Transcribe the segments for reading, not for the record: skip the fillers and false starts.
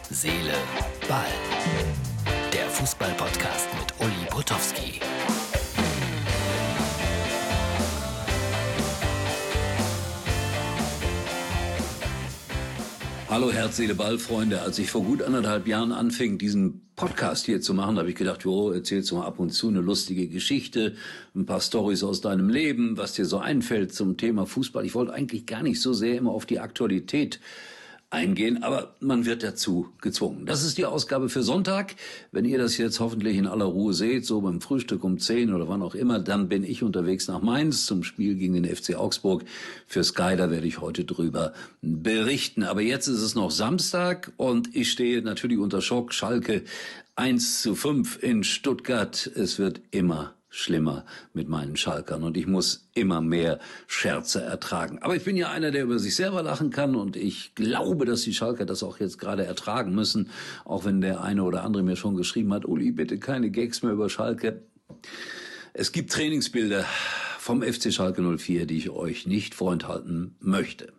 Seele, Ball. Der Fußball-Podcast mit Uli Potowski. Hallo Herz, Seele, Ball, Freunde. Als ich vor gut 1,5 Jahren anfing, diesen Podcast hier zu machen, habe ich gedacht, erzählst du mal ab und zu eine lustige Geschichte, ein paar Storys aus deinem Leben, was dir so einfällt zum Thema Fußball. Ich wollte eigentlich gar nicht so sehr immer auf die Aktualität eingehen, aber man wird dazu gezwungen. Das ist die Ausgabe für Sonntag. Wenn ihr das jetzt hoffentlich in aller Ruhe seht, so beim Frühstück um 10 oder wann auch immer, dann bin ich unterwegs nach Mainz zum Spiel gegen den FC Augsburg. Für Sky, da werde ich heute drüber berichten. Aber jetzt ist es noch Samstag und ich stehe natürlich unter Schock. Schalke 1:5 in Stuttgart. Es wird immer schlimmer mit meinen Schalkern und ich muss immer mehr Scherze ertragen. Aber ich bin ja einer, der über sich selber lachen kann und ich glaube, dass die Schalker das auch jetzt gerade ertragen müssen, auch wenn der eine oder andere mir schon geschrieben hat, Uli, bitte keine Gags mehr über Schalke. Es gibt Trainingsbilder vom FC Schalke 04, die ich euch nicht vorenthalten möchte.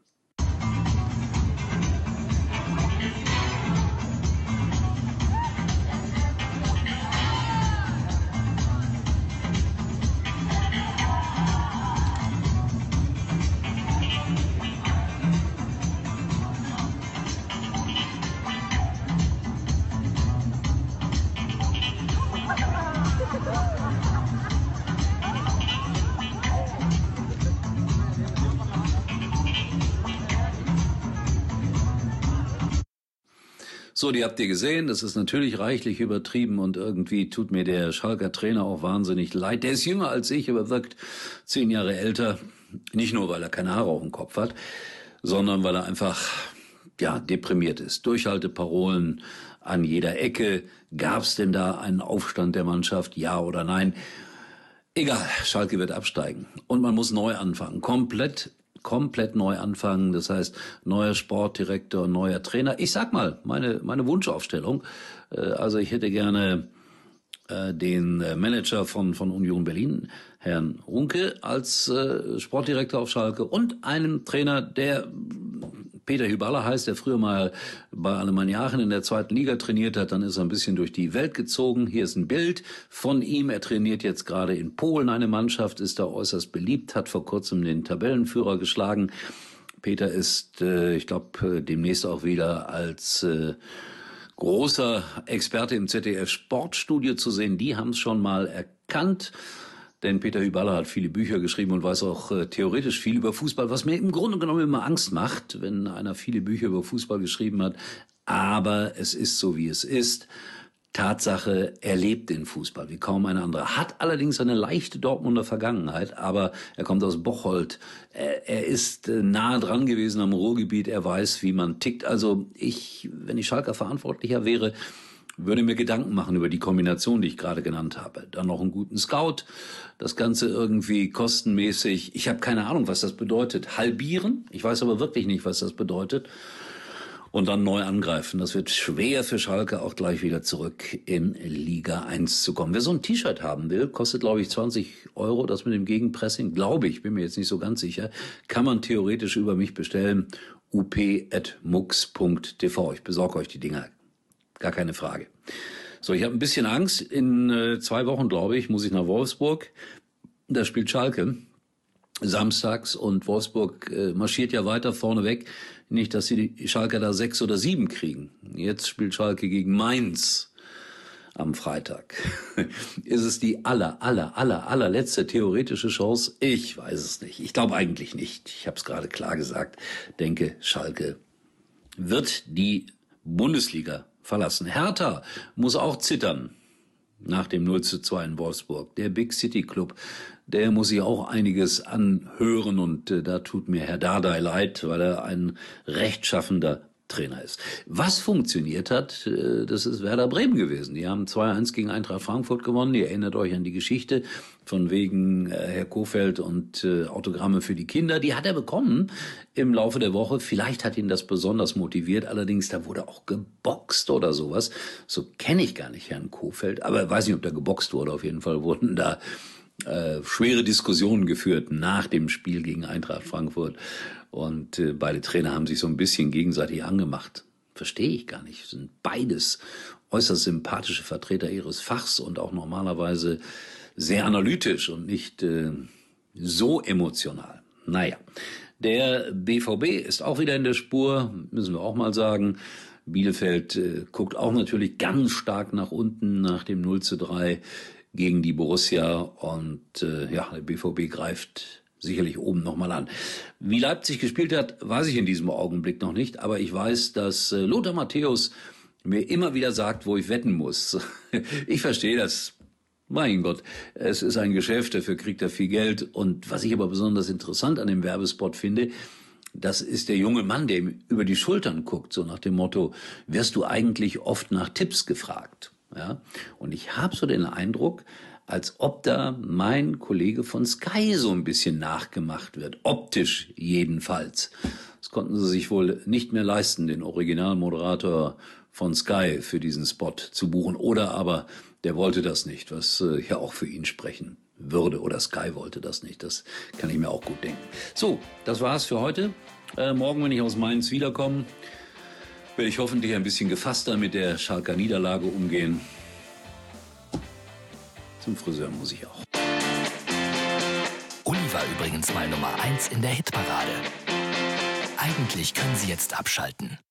So, die habt ihr gesehen, das ist natürlich reichlich übertrieben und irgendwie tut mir der Schalker Trainer auch wahnsinnig leid. Der ist jünger als ich, aber wirkt 10 Jahre älter. Nicht nur, weil er keine Haare auf dem Kopf hat, sondern weil er einfach, deprimiert ist. Durchhalteparolen an jeder Ecke. Gab's denn da einen Aufstand der Mannschaft? Ja oder nein? Egal, Schalke wird absteigen und man muss neu anfangen. Komplett neu anfangen, das heißt neuer Sportdirektor, neuer Trainer. Ich sag mal, meine Wunschaufstellung, also ich hätte gerne den Manager von Union Berlin, Herrn Runke, als Sportdirektor auf Schalke und einen Trainer, der Peter Hyballa heißt, der früher mal bei Alemannia Aachen in der 2. Liga trainiert hat, dann ist er ein bisschen durch die Welt gezogen. Hier ist ein Bild von ihm. Er trainiert jetzt gerade in Polen eine Mannschaft, ist da äußerst beliebt, hat vor kurzem den Tabellenführer geschlagen. Peter ist, ich glaube, demnächst auch wieder als großer Experte im ZDF Sportstudio zu sehen. Die haben es schon mal erkannt. Denn Peter Hyballa hat viele Bücher geschrieben und weiß auch theoretisch viel über Fußball, was mir im Grunde genommen immer Angst macht, wenn einer viele Bücher über Fußball geschrieben hat. Aber es ist so, wie es ist. Tatsache, er lebt den Fußball wie kaum ein anderer. Hat allerdings eine leichte Dortmunder Vergangenheit, aber er kommt aus Bocholt. Er ist nahe dran gewesen am Ruhrgebiet. Er weiß, wie man tickt. Also wenn ich Schalker Verantwortlicher wäre, würde mir Gedanken machen über die Kombination, die ich gerade genannt habe. Dann noch einen guten Scout, das Ganze irgendwie kostenmäßig. Ich habe keine Ahnung, was das bedeutet. Halbieren, ich weiß aber wirklich nicht, was das bedeutet. Und dann neu angreifen. Das wird schwer für Schalke, auch gleich wieder zurück in Liga 1 zu kommen. Wer so ein T-Shirt haben will, kostet, glaube ich, 20 €. Das mit dem Gegenpressing, glaube ich, bin mir jetzt nicht so ganz sicher, kann man theoretisch über mich bestellen. up@mux.tv. Ich besorge euch die Dinger. Gar keine Frage. So, ich habe ein bisschen Angst. In 2 Wochen, glaube ich, muss ich nach Wolfsburg. Da spielt Schalke samstags und Wolfsburg marschiert ja weiter vorne weg. Nicht, dass die Schalker da 6 oder 7 kriegen. Jetzt spielt Schalke gegen Mainz am Freitag. Ist es die allerletzte theoretische Chance? Ich weiß es nicht. Ich glaube eigentlich nicht. Ich habe es gerade klar gesagt. Denke, Schalke wird die Bundesliga verlassen. Hertha muss auch zittern nach dem 0:2 in Wolfsburg. Der Big City Club, der muss sich auch einiges anhören und da tut mir Herr Dardai leid, weil er ein rechtschaffender Trainer ist. Was funktioniert hat, das ist Werder Bremen gewesen. Die haben 2:1 gegen Eintracht Frankfurt gewonnen. Ihr erinnert euch an die Geschichte von wegen Herr Kofeld und Autogramme für die Kinder. Die hat er bekommen im Laufe der Woche. Vielleicht hat ihn das besonders motiviert. Allerdings, da wurde auch geboxt oder sowas. So kenne ich gar nicht Herrn Kofeld. Aber weiß nicht, ob da geboxt wurde. Auf jeden Fall wurden da schwere Diskussionen geführt nach dem Spiel gegen Eintracht Frankfurt. Und beide Trainer haben sich so ein bisschen gegenseitig angemacht. verstehe ich gar nicht. Sind beides äußerst sympathische Vertreter ihres Fachs und auch normalerweise sehr analytisch und nicht so emotional. Naja, der BVB ist auch wieder in der Spur, müssen wir auch mal sagen. Bielefeld guckt auch natürlich ganz stark nach unten nach dem 0:3 gegen die Borussia. Und der BVB greift sicherlich oben nochmal an. Wie Leipzig gespielt hat, weiß ich in diesem Augenblick noch nicht. Aber ich weiß, dass Lothar Matthäus mir immer wieder sagt, wo ich wetten muss. Ich verstehe das. Mein Gott, es ist ein Geschäft, dafür kriegt er viel Geld. Und was ich aber besonders interessant an dem Werbespot finde, das ist der junge Mann, der ihm über die Schultern guckt, so nach dem Motto, wirst du eigentlich oft nach Tipps gefragt? Ja? Und ich habe so den Eindruck, als ob da mein Kollege von Sky so ein bisschen nachgemacht wird, optisch jedenfalls. Das konnten sie sich wohl nicht mehr leisten, den Originalmoderator von Sky für diesen Spot zu buchen. Oder aber der wollte das nicht, was ja auch für ihn sprechen würde. Oder Sky wollte das nicht. Das kann ich mir auch gut denken. So, das war's für heute. Morgen, wenn ich aus Mainz wiederkomme, werde ich hoffentlich ein bisschen gefasster mit der Schalker Niederlage umgehen. Zum Friseur muss ich auch. Uli war übrigens mal Nummer 1 in der Hitparade. Eigentlich können Sie jetzt abschalten.